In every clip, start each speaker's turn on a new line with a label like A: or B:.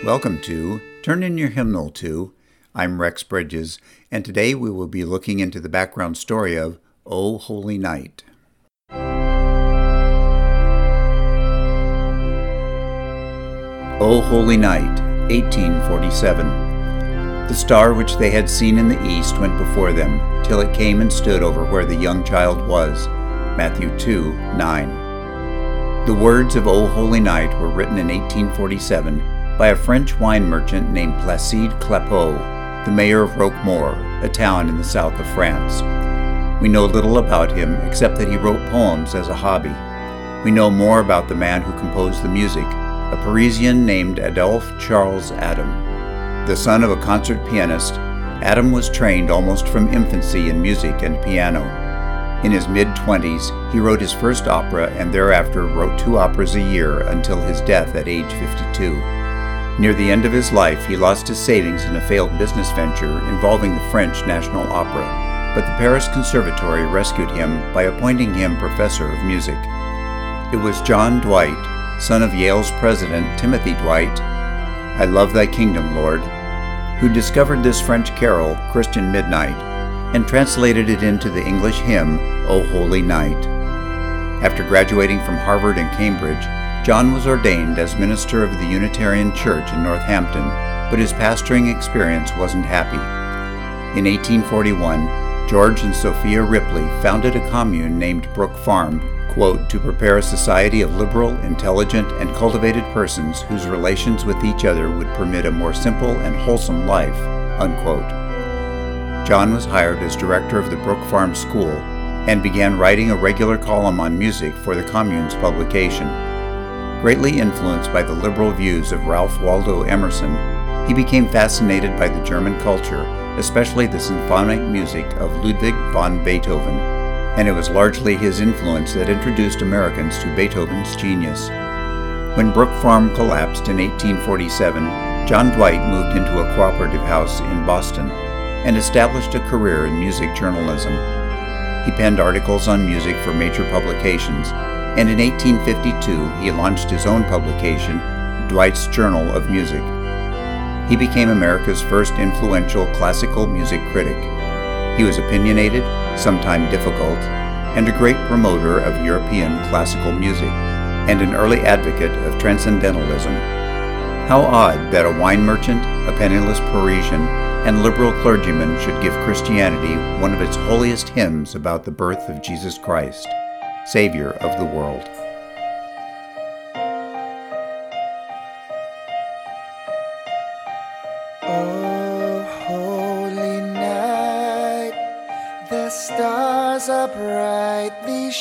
A: Welcome to Turn in Your Hymnal to. I'm Rex Bridges, and today we will be looking into the background story of O Holy Night. O Holy Night, 1847. The star which they had seen in the east went before them, till it came and stood over where the young child was. Matthew 2:9. The words of O Holy Night were written in 1847 by a French wine merchant named Placide Clapeaux, the mayor of Roquemaure, a town in the south of France. We know little about him except that he wrote poems as a hobby. We know more about the man who composed the music, a Parisian named Adolphe Charles Adam. The son of a concert pianist, Adam was trained almost from infancy in music and piano. In his mid-20s, he wrote his first opera and thereafter wrote 2 operas a year until his death at age 52. Near the end of his life, he lost his savings in a failed business venture involving the French National Opera, but the Paris Conservatory rescued him by appointing him professor of music. It was John Dwight, son of Yale's president Timothy Dwight, "I Love Thy Kingdom, Lord," who discovered this French carol, Christian Midnight, and translated it into the English hymn, O Holy Night. After graduating from Harvard and Cambridge, John was ordained as minister of the Unitarian Church in Northampton, but his pastoring experience wasn't happy. In 1841, George and Sophia Ripley founded a commune named Brook Farm, quote, to prepare a society of liberal, intelligent, and cultivated persons whose relations with each other would permit a more simple and wholesome life, unquote. John was hired as director of the Brook Farm School and began writing a regular column on music for the commune's publication. Greatly influenced by the liberal views of Ralph Waldo Emerson, he became fascinated by the German culture, especially the symphonic music of Ludwig van Beethoven, and it was largely his influence that introduced Americans to Beethoven's genius. When Brook Farm collapsed in 1847, John Dwight moved into a cooperative house in Boston and established a career in music journalism. He penned articles on music for major publications, and in 1852 he launched his own publication, Dwight's Journal of Music. He became America's first influential classical music critic. He was opinionated, sometimes difficult, and a great promoter of European classical music, and an early advocate of transcendentalism. How odd that a wine merchant, a penniless Parisian, and liberal clergyman should give Christianity one of its holiest hymns about the birth of Jesus Christ, Savior of the world.
B: Oh, holy night, the stars are brightly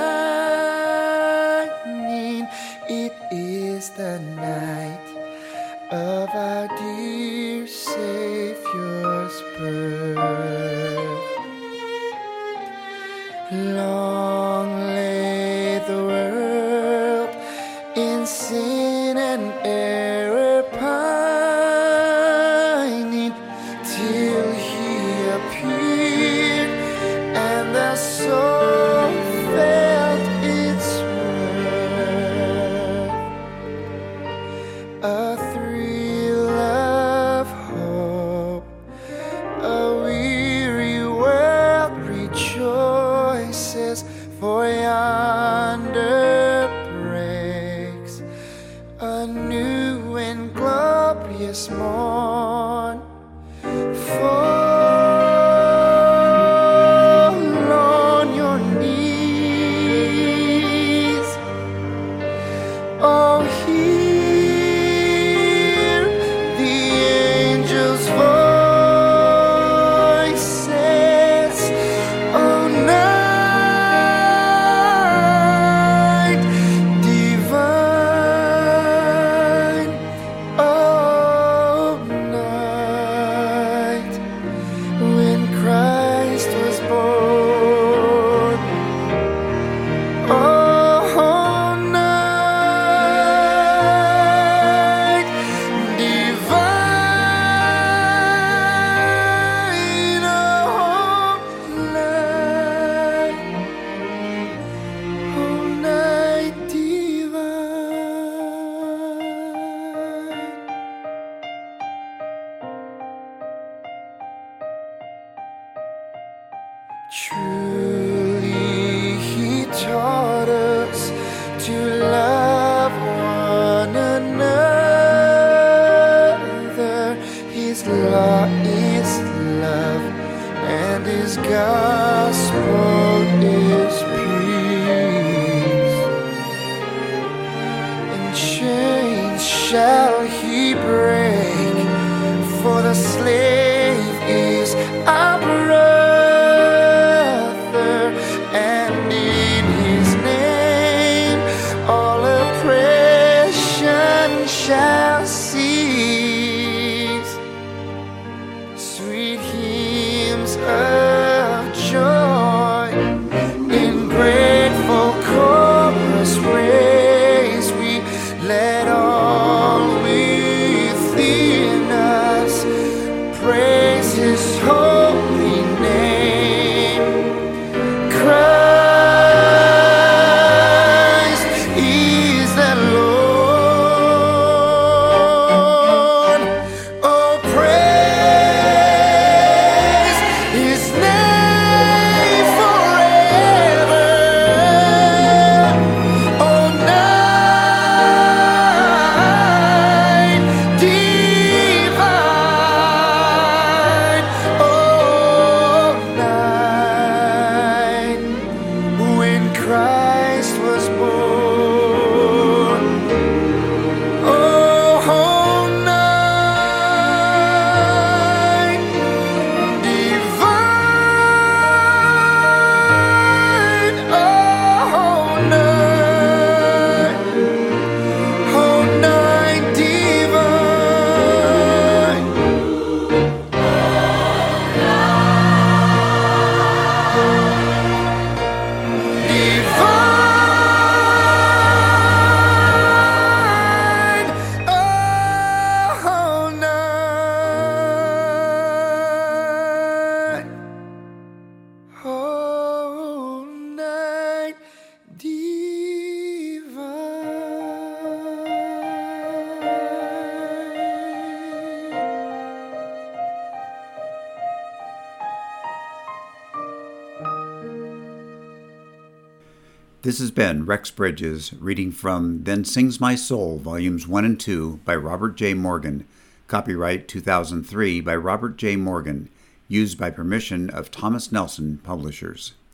B: shining. It is the night of our dear Savior's birth. Long lay the world in sin and error pining, till he appeared and the soul felt its worth. A thrill of hope, a weary world rejoices, for yonder breaks a new and glorious morn. Fall on your gospel is peace, and chains shall he break, for the slave is our brother, and in his name all oppression shall cease. Sweet hymns of joy in grateful chorus raise we, let all within us praise his holy name. Christ is the Lord. Oh, praise his name forever. Oh, night divine. Oh, night when Christ was born. Oh, night divine. Oh, night divine. Divine, oh, night, oh, night,
A: This has been Rex Bridges reading from Then Sings My Soul, Volumes 1 and 2 by Robert J. Morgan, copyright 2003 by Robert J. Morgan, used by permission of Thomas Nelson Publishers.